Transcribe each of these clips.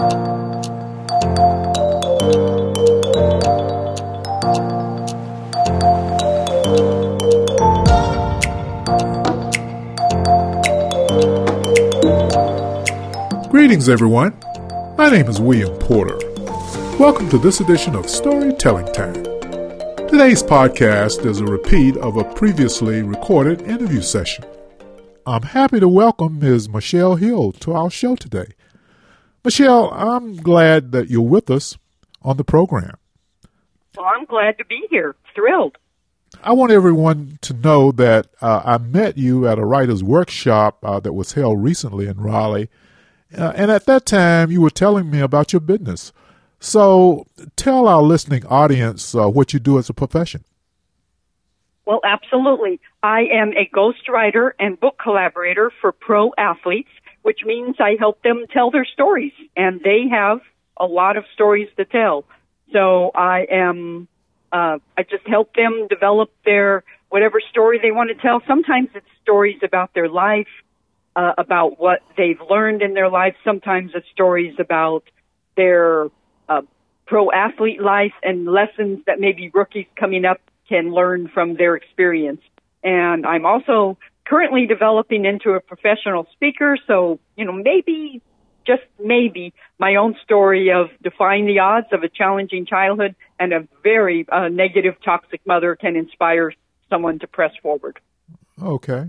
Greetings, everyone. My name is William Porter. Welcome to this edition of Storytelling Time. Today's podcast is a repeat of a previously recorded interview session. I'm happy to welcome Ms. Michelle Hill to our show today. Michelle, I'm glad that you're with us on the program. Well, I'm glad to be here. Thrilled. I want everyone to know that I met you at a writer's workshop that was held recently in Raleigh. And at that time, you were telling me about your business. So tell our listening audience what you do as a profession. Well, absolutely. I am a ghostwriter and book collaborator for pro athletes, which means I help them tell their stories. And they have a lot of stories to tell. So I just help them develop their whatever story they want to tell. Sometimes it's stories about their life, about what they've learned in their life. Sometimes it's stories about their pro athlete life and lessons that maybe rookies coming up can learn from their experience. And I'm also currently developing into a professional speaker. So, maybe, just maybe, my own story of defying the odds of a challenging childhood and a very negative, toxic mother can inspire someone to press forward. Okay.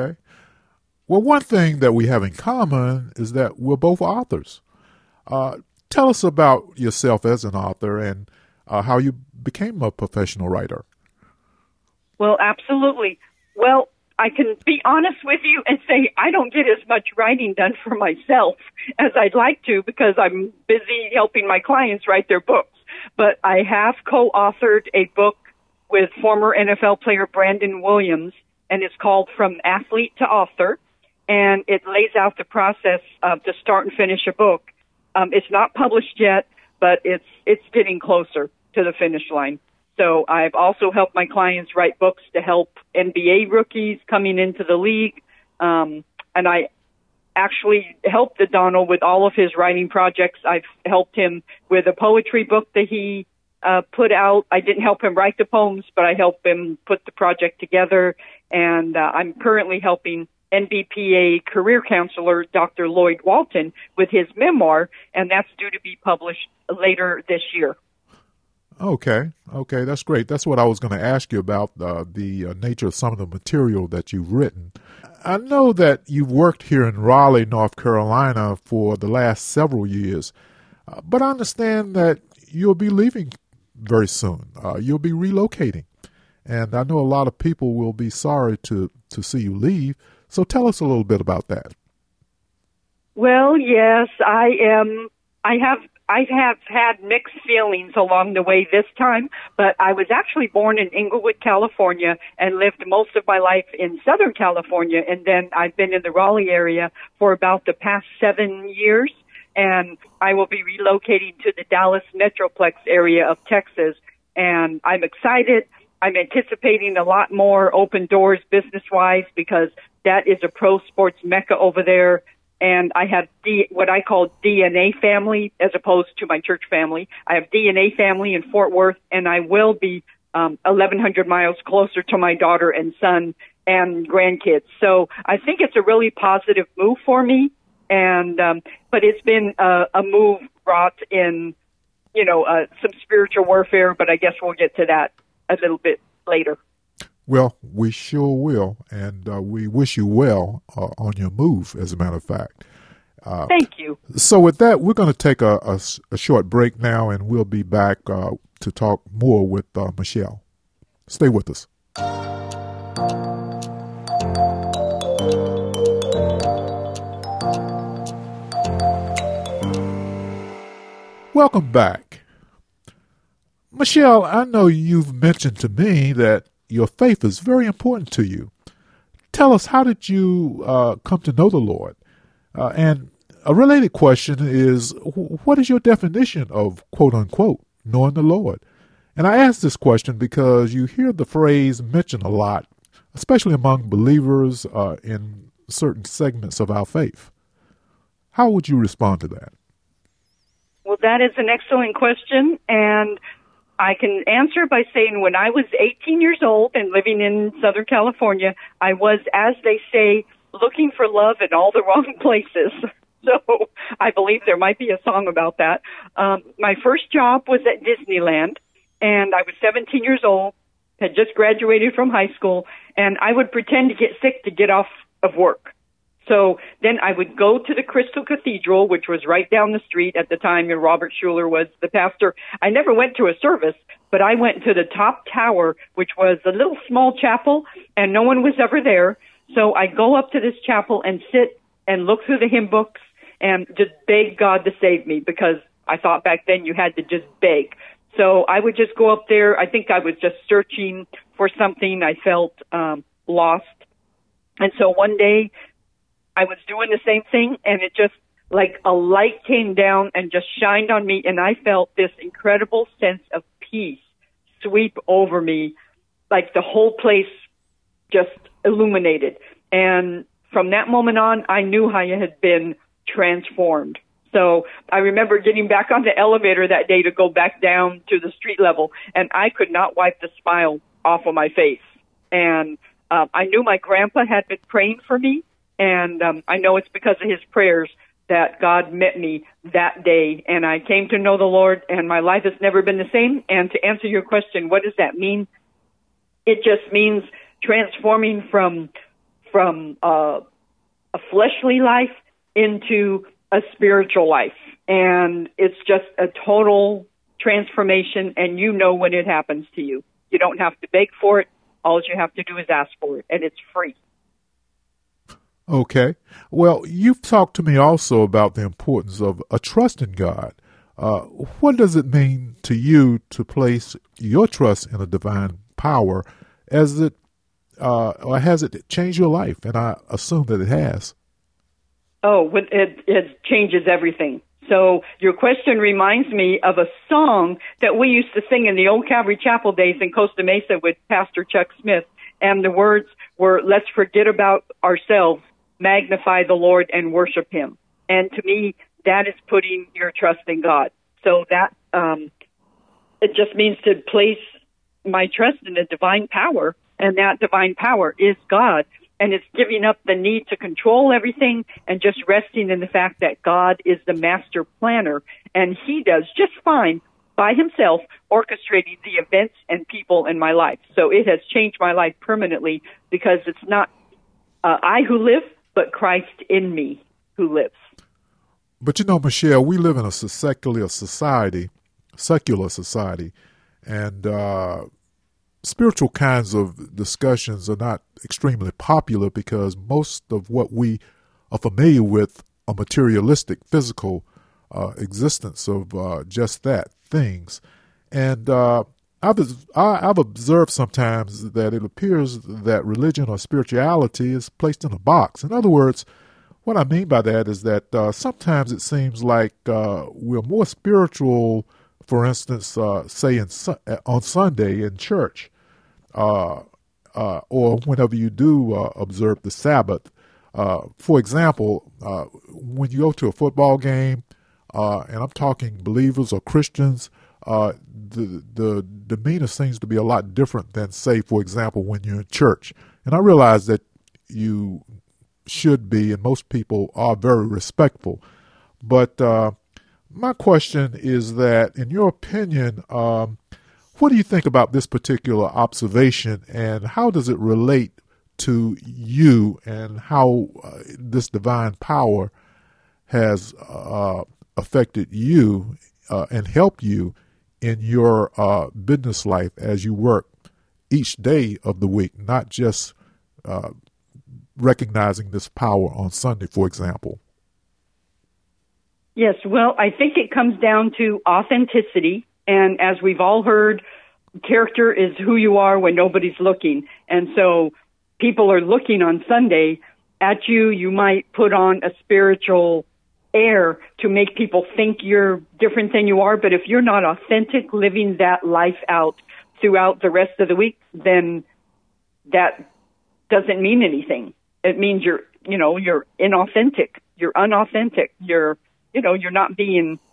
Well, one thing that we have in common is that we're both authors. Tell us about yourself as an author and how you became a professional writer. Well, absolutely. Well, I can be honest with you and say I don't get as much writing done for myself as I'd like to because I'm busy helping my clients write their books. But I have co-authored a book with former NFL player Brandon Williams, and it's called From Athlete to Author. And it lays out the process to start and finish a book. It's not published yet, but it's getting closer to the finish line. So I've also helped my clients write books to help NBA rookies coming into the league. And I actually helped Donald with all of his writing projects. I've helped him with a poetry book that he put out. I didn't help him write the poems, but I helped him put the project together. And I'm currently helping NBPA career counselor Dr. Lloyd Walton with his memoir, and that's due to be published later this year. Okay, that's great. That's what I was going to ask you about, the nature of some of the material that you've written. I know that you've worked here in Raleigh, North Carolina for the last several years, but I understand that you'll be leaving very soon. You'll be relocating, and I know a lot of people will be sorry to see you leave. So tell us a little bit about that. Well, yes, I have had mixed feelings along the way this time, but I was actually born in Inglewood, California, and lived most of my life in Southern California, and then I've been in the Raleigh area for about the past 7 years, and I will be relocating to the Dallas Metroplex area of Texas, and I'm excited. I'm anticipating a lot more open doors business-wise because that is a pro sports mecca over there. And I have what I call DNA family as opposed to my church family. I have DNA family in Fort Worth, and I will be 1,100 miles closer to my daughter and son and grandkids. So I think it's a really positive move for me. And but it's been a move wrought in, some spiritual warfare, but I guess we'll get to that a little bit later. Well, we sure will, and we wish you well on your move, as a matter of fact. Thank you. So with that, we're going to take a short break now, and we'll be back to talk more with Michelle. Stay with us. Welcome back. Michelle, I know you've mentioned to me that your faith is very important to you. Tell us, how did you come to know the Lord? And a related question is, what is your definition of, quote unquote, knowing the Lord? And I ask this question because you hear the phrase mentioned a lot, especially among believers in certain segments of our faith. How would you respond to that? Well, that is an excellent question, and I can answer by saying when I was 18 years old and living in Southern California, I was, as they say, looking for love in all the wrong places. So I believe there might be a song about that. My first job was at Disneyland, and I was 17 years old, had just graduated from high school, and I would pretend to get sick to get off of work. So then I would go to the Crystal Cathedral, which was right down the street at the time, and Robert Schuller was the pastor. I never went to a service, but I went to the top tower, which was a little small chapel, and no one was ever there. So I go up to this chapel and sit and look through the hymn books and just beg God to save me, because I thought back then you had to just beg. So I would just go up there. I think I was just searching for something. I felt lost. And so one day I was doing the same thing, and it just, like a light came down and just shined on me, and I felt this incredible sense of peace sweep over me, like the whole place just illuminated. And from that moment on, I knew I had been transformed. So I remember getting back on the elevator that day to go back down to the street level, and I could not wipe the smile off of my face. And I knew my grandpa had been praying for me, and I know it's because of his prayers that God met me that day, and I came to know the Lord, and my life has never been the same. And to answer your question, what does that mean? It just means transforming from a fleshly life into a spiritual life. And it's just a total transformation, and you know when it happens to you. You don't have to beg for it. All you have to do is ask for it, and it's free. Okay. Well, you've talked to me also about the importance of a trust in God. What does it mean to you to place your trust in a divine power? Or has it changed your life? And I assume that it has. Oh, it changes everything. So your question reminds me of a song that we used to sing in the old Calvary Chapel days in Costa Mesa with Pastor Chuck Smith. And the words were, "Let's forget about ourselves, magnify the Lord, and worship Him." And to me, that is putting your trust in God. So that it just means to place my trust in a divine power, and that divine power is God. And it's giving up the need to control everything and just resting in the fact that God is the master planner, and He does just fine by Himself orchestrating the events and people in my life. So it has changed my life permanently, because it's not I who live, but Christ in me who lives. But you know, Michelle, we live in a secular society, and spiritual kinds of discussions are not extremely popular, because most of what we are familiar with are materialistic, physical existence of just that, things. And I've observed sometimes that it appears that religion or spirituality is placed in a box. In other words, what I mean by that is that sometimes it seems like we're more spiritual, for instance, say on Sunday in church, or whenever you do observe the Sabbath. For example, when you go to a football game, and I'm talking believers or Christians, the demeanor seems to be a lot different than, say, for example, when you're in church. And I realize that you should be, and most people are, very respectful. But my question is that, in your opinion, what do you think about this particular observation, and how does it relate to you, and how this divine power has affected you and helped you in your business life as you work each day of the week, not just recognizing this power on Sunday, for example? Yes, well, I think it comes down to authenticity. And as we've all heard, character is who you are when nobody's looking. And so people are looking on Sunday at you. You might put on a spiritual air to make people think you're different than you are. But if you're not authentic, living that life out throughout the rest of the week, then that doesn't mean anything. It means you're inauthentic. You're unauthentic. You're not being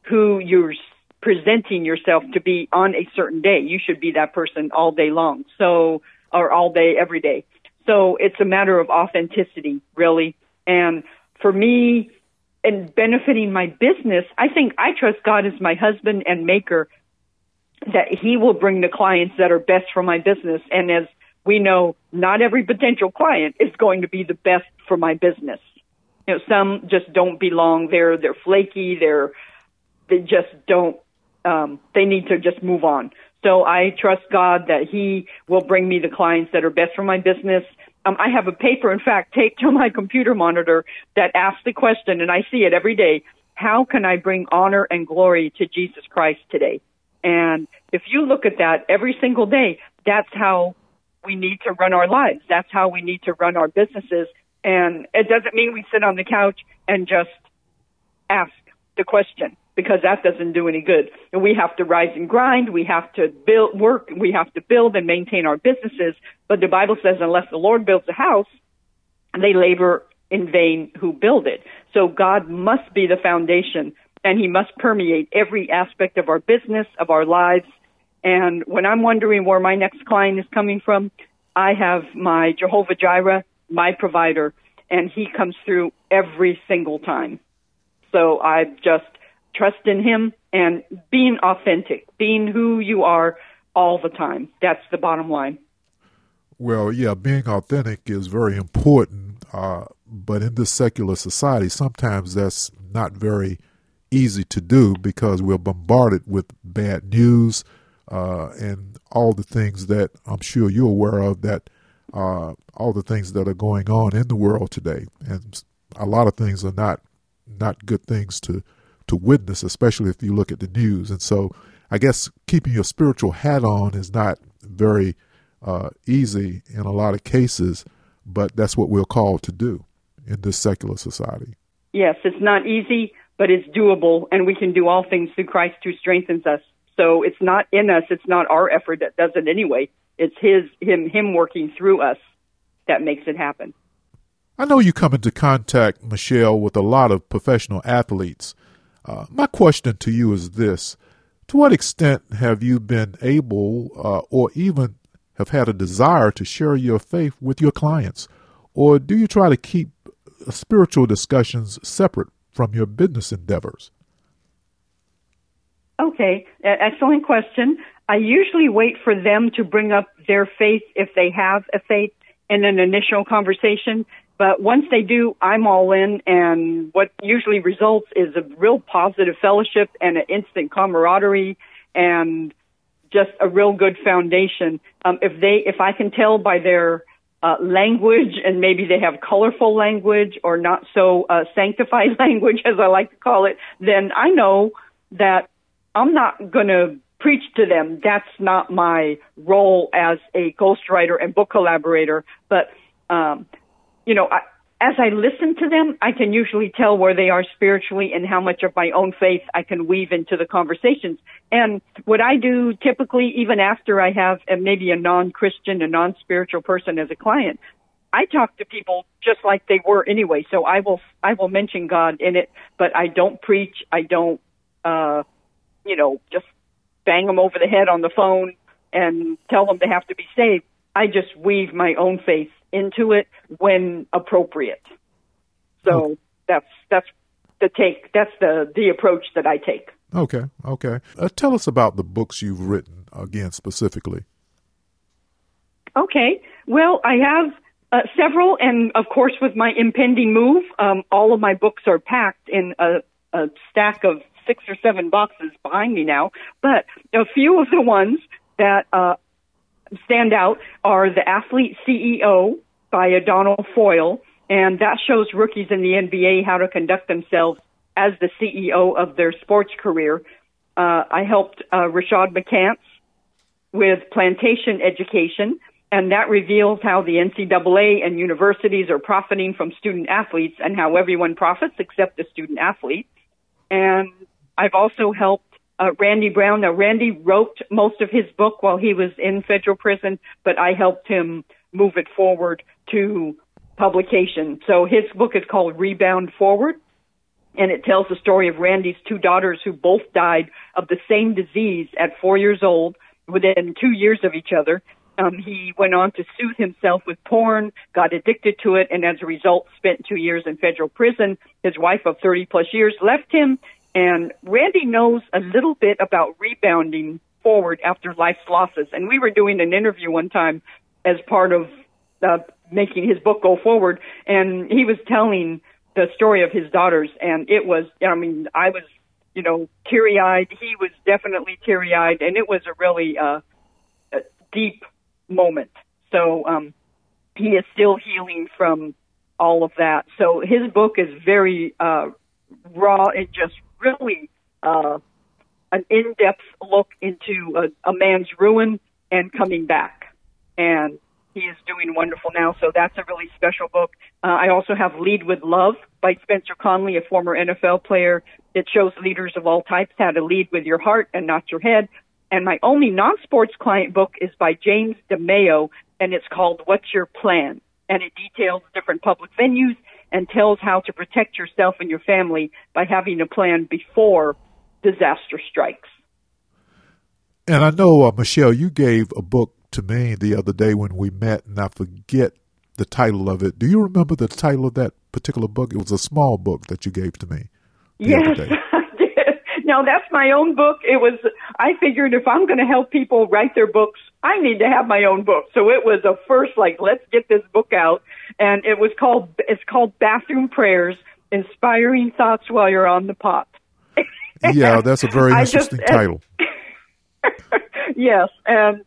who you're presenting yourself to be on a certain day. You should be that person all day long. So, or all day, every day. So it's a matter of authenticity, really. And for me, in benefiting my business, I think I trust God as my husband and maker, that he will bring the clients that are best for my business. And as we know, not every potential client is going to be the best for my business. You know, some just don't belong. They're flaky. They just don't. They need to just move on. So I trust God that he will bring me the clients that are best for my business. I have a paper, in fact, taped to my computer monitor that asks the question, and I see it every day: how can I bring honor and glory to Jesus Christ today? And if you look at that every single day, that's how we need to run our lives. That's how we need to run our businesses. And it doesn't mean we sit on the couch and just ask the question, because that doesn't do any good. And we have to rise and grind. We have to we have to build and maintain our businesses. But the Bible says, unless the Lord builds a house, they labor in vain who build it. So God must be the foundation, and he must permeate every aspect of our business, of our lives. And when I'm wondering where my next client is coming from, I have my Jehovah Jireh, my provider, and he comes through every single time. So I just trust in him and being authentic, being who you are all the time. That's the bottom line. Well, yeah, being authentic is very important, but in this secular society, sometimes that's not very easy to do, because we're bombarded with bad news and all the things that I'm sure you're aware of, that all the things that are going on in the world today. And a lot of things are not good things to witness, especially if you look at the news. And so I guess keeping your spiritual hat on is not very easy in a lot of cases, but that's what we're called to do in this secular society. Yes, it's not easy, but it's doable, and we can do all things through Christ who strengthens us. So it's not in us, it's not our effort that does it anyway. It's him working through us that makes it happen. I know you come into contact, Michelle, with a lot of professional athletes. My question to you is this: to what extent have you been able or even have had a desire to share your faith with your clients? Or do you try to keep spiritual discussions separate from your business endeavors? Okay, excellent question. I usually wait for them to bring up their faith, if they have a faith, in an initial conversation. But once they do, I'm all in, and what usually results is a real positive fellowship and an instant camaraderie and just a real good foundation. If I can tell by their language, and maybe they have colorful language or not so sanctified language, as I like to call it, then I know that I'm not going to preach to them. That's not my role as a ghostwriter and book collaborator. But, as I listen to them, I can usually tell where they are spiritually and how much of my own faith I can weave into the conversations. And what I do typically, even after I have maybe a non-Christian, a non-spiritual person as a client, I talk to people just like they were anyway. So I will mention God in it, but I don't preach. I don't, just bang them over the head on the phone and tell them they have to be saved. I just weave my own faith into it when appropriate. So that's the take. That's the approach that I take. Okay. Tell us about the books you've written, again, specifically. Okay. Well, I have several, and of course, with my impending move, all of my books are packed in a stack of 6 or 7 boxes behind me now. But a few of the ones that stand out are The Athlete CEO by Donald Foyle, and that shows rookies in the NBA how to conduct themselves as the CEO of their sports career. I helped Rashad McCants with Plantation Education, and that reveals how the NCAA and universities are profiting from student athletes and how everyone profits except the student athlete. And I've also helped Randy Brown. Now, Randy wrote most of his book while he was in federal prison, but I helped him move it forward to publication. So his book is called Rebound Forward. And it tells the story of Randy's two daughters who both died of the same disease at 4 years old within 2 years of each other. He went on to soothe himself with porn, got addicted to it, and as a result spent 2 years in federal prison. His wife of 30-plus years left him, and Randy knows a little bit about rebounding forward after life's losses. And we were doing an interview one time as part of making his book go forward, and he was telling the story of his daughters, and it was, I mean, I was, teary-eyed. He was definitely teary-eyed, and it was a really a deep moment. So he is still healing from all of that. So his book is very raw and just really an in-depth look into a man's ruin and coming back. And he is doing wonderful now, so that's a really special book. I also have Lead with Love by Spencer Conley, a former NFL player. It shows leaders of all types how to lead with your heart and not your head. And my only non-sports client book is by James DeMeo, and it's called What's Your Plan? And it details different public venues and tells how to protect yourself and your family by having a plan before disaster strikes. And I know, Michelle, you gave a book to me the other day when we met, and I forget the title of it. Do you remember the title of that particular book? It was a small book that you gave to me the other day. I did. Now, that's my own book. I figured if I'm going to help people write their books, I need to have my own book. So it was a first, let's get this book out. And it's called Bathroom Prayers, Inspiring Thoughts While You're on the Pot. Yeah, that's a very interesting title. Yes, and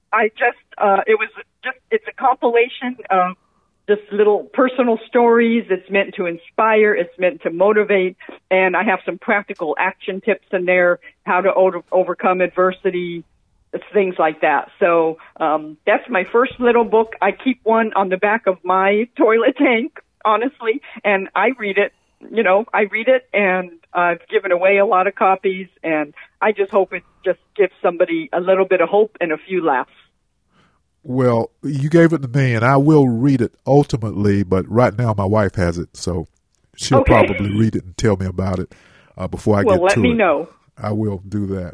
it's a compilation of just little personal stories. It's meant to inspire. It's meant to motivate. And I have some practical action tips in there, how to overcome adversity, things like that. So that's my first little book. I keep one on the back of my toilet tank, honestly, and I read it. I read it, and I've given away a lot of copies, and I just hope it just gives somebody a little bit of hope and a few laughs. Well, you gave it to me, and I will read it ultimately, but right now my wife has it, so she'll probably read it and tell me about it before I get to it. Well, let me know. I will do that.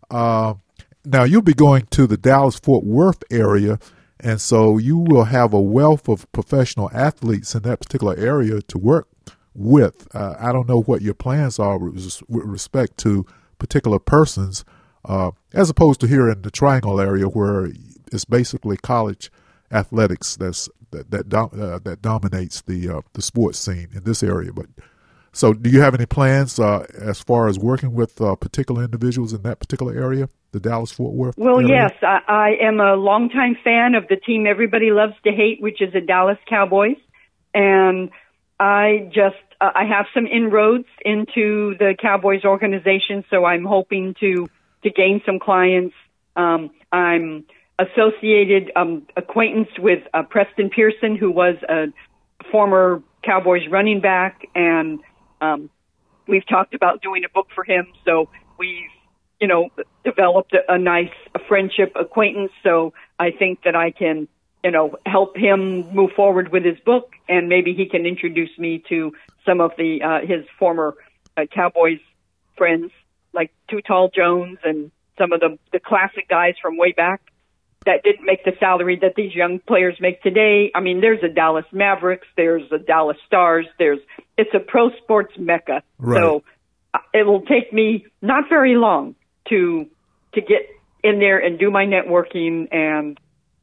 Now, you'll be going to the Dallas-Fort Worth area, and so you will have a wealth of professional athletes in that particular area to work with. I don't know what your plans are with respect to particular persons, as opposed to here in the Triangle area where it's basically college athletics that dominates the sports scene in this area. But so, do you have any plans as far as working with particular individuals in that particular area, the Dallas-Fort Worth area? Well, yes, I am a longtime fan of the team everybody loves to hate, which is the Dallas Cowboys, and I have some inroads into the Cowboys organization, so I'm hoping to gain some clients. I'm associated acquaintance with Preston Pearson, who was a former Cowboys running back, and we've talked about doing a book for him. So we've, developed a nice friendship acquaintance. So I think that I can, help him move forward with his book, and maybe he can introduce me to some of his former Cowboys friends, like Too Tall Jones and some of the classic guys from way back that didn't make the salary that these young players make today. I mean, there's a Dallas Mavericks, there's a Dallas Stars, it's a pro sports mecca. Right. So it will take me not very long to get in there and do my networking, and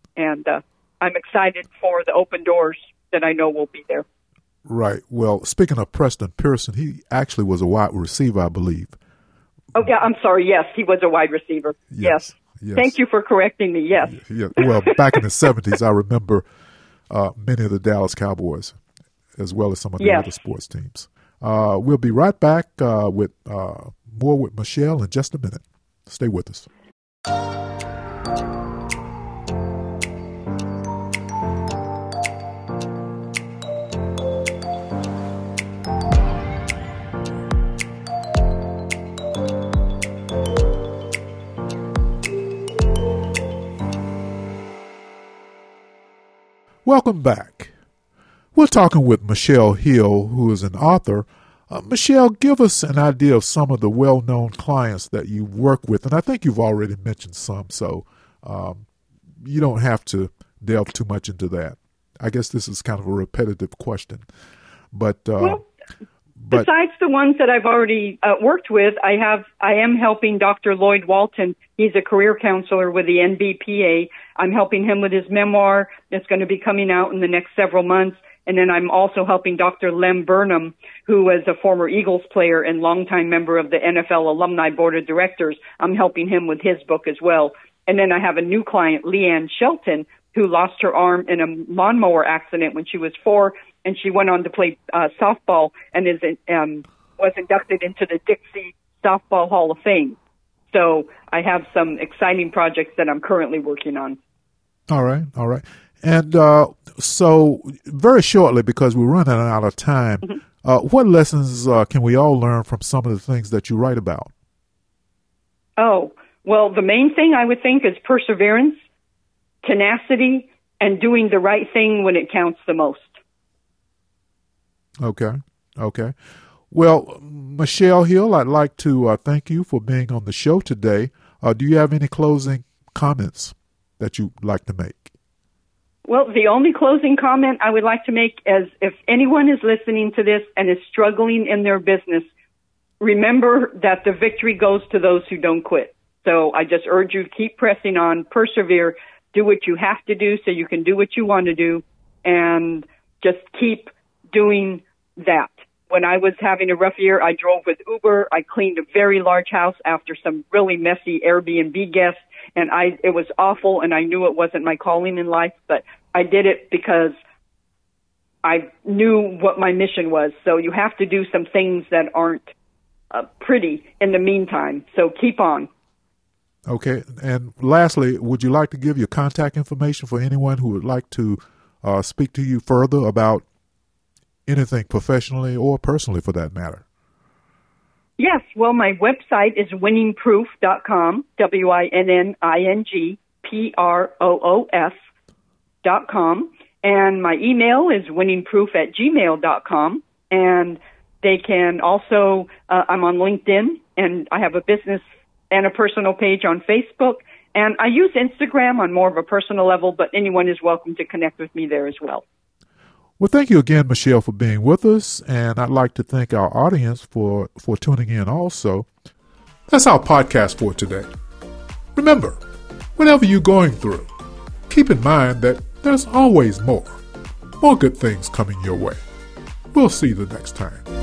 I'm excited for the open doors that I know will be there. Right. Well, speaking of Preston Pearson, he actually was a wide receiver, I believe. Oh, yeah, I'm sorry. Yes, he was a wide receiver. Yes. Thank you for correcting me. Yes. Yeah. Well, back in the 70s, I remember many of the Dallas Cowboys, as well as some of the other sports teams. We'll be right back with more with Michelle in just a minute. Stay with us. Welcome back. We're talking with Michelle Hill, who is an author Michelle, give us an idea of some of the well-known clients that you work with, and I think you've already mentioned some, so you don't have to delve too much into that. I guess this is kind of a repetitive question, but besides the ones that I've already worked with, I am helping Dr. Lloyd Walton. He's a career counselor with the NBPA. I'm helping him with his memoir that's going to be coming out in the next several months. And then I'm also helping Dr. Lem Burnham, who was a former Eagles player and longtime member of the NFL Alumni Board of Directors. I'm helping him with his book as well. And then I have a new client, Leanne Shelton, who lost her arm in a lawnmower accident when she was 4, and she went on to play softball and was inducted into the Dixie Softball Hall of Fame. So I have some exciting projects that I'm currently working on. All right. And so very shortly, because we're running out of time, what lessons can we all learn from some of the things that you write about? Oh, well, the main thing I would think is perseverance, tenacity, and doing the right thing when it counts the most. Okay. Well, Michelle Hill, I'd like to thank you for being on the show today. Do you have any closing comments that you'd like to make? Well, the only closing comment I would like to make is if anyone is listening to this and is struggling in their business, remember that the victory goes to those who don't quit. So I just urge you to keep pressing on, persevere, do what you have to do so you can do what you want to do, and just keep doing that. When I was having a rough year, I drove with Uber. I cleaned a very large house after some really messy Airbnb guests, and it was awful, and I knew it wasn't my calling in life, but I did it because I knew what my mission was. So you have to do some things that aren't pretty in the meantime. So keep on. Okay. And lastly, would you like to give your contact information for anyone who would like to speak to you further about anything professionally or personally for that matter? Yes. Well, my website is winningproof.com, winningproof.com. And my email is winningproof@gmail.com. And they can also, I'm on LinkedIn, and I have a business and a personal page on Facebook. And I use Instagram on more of a personal level, but anyone is welcome to connect with me there as well. Well, thank you again, Michelle, for being with us. And I'd like to thank our audience for tuning in also. That's our podcast for today. Remember, whatever you're going through, keep in mind that there's always more good things coming your way. We'll see you the next time.